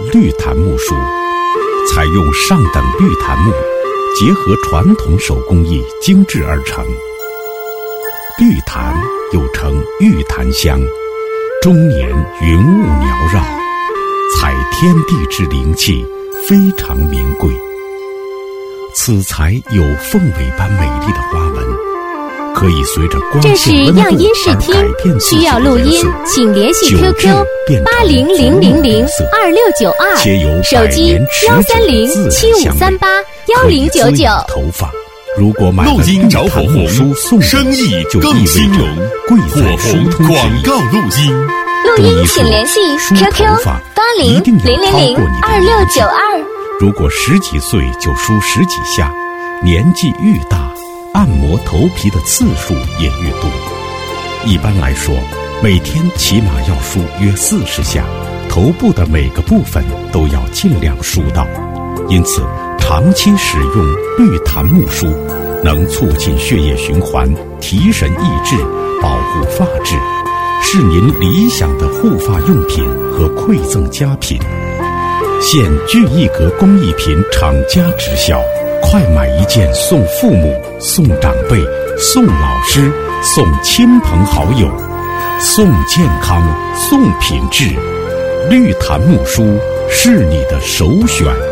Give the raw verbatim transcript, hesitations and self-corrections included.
绿檀木梳，采用上等绿檀木，结合传统手工艺精制而成。绿檀又称玉檀香，终年云雾缭绕，采天地之灵气，非常名贵。此材有凤尾般美丽的花纹，可以随着光线温度而改变自己的颜色。需要录音，请联系 Q Q 八零零零零二六九二，手机幺三零七五三八幺零九九。头发如果买了录音找火红， 生意就更兴隆。 火红广告录音， 录音请联系 Q Q 八零零零零二六九二。 如果十几岁就梳十几下，年纪愈大，按摩头皮的次数也愈多。一般来说，每天起码要梳约四十下，头部的每个部分都要尽量梳到。因此，长期使用绿檀木梳，能促进血液循环，提神益智，保护发质，是您理想的护发用品和馈赠佳品。现聚一格工艺品厂家直销，快买一件送父母、送长辈、送老师、送亲朋好友，送健康、送品质。绿檀木梳是你的首选。